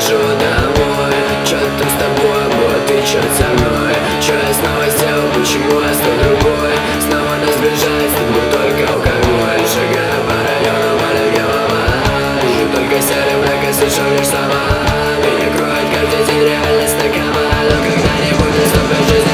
ухожу домой. Чё там с тобой, вот ты чё со мной? Чё я снова сделал, почему я стал другой? Снова нас сближает с тобой только алкоголь. Шагаю по району, болит голова. Вижу только серый мрак и слышу лишь слова. Меня кроет каждый день реальность такова. Но когда-нибудь наступит жизнь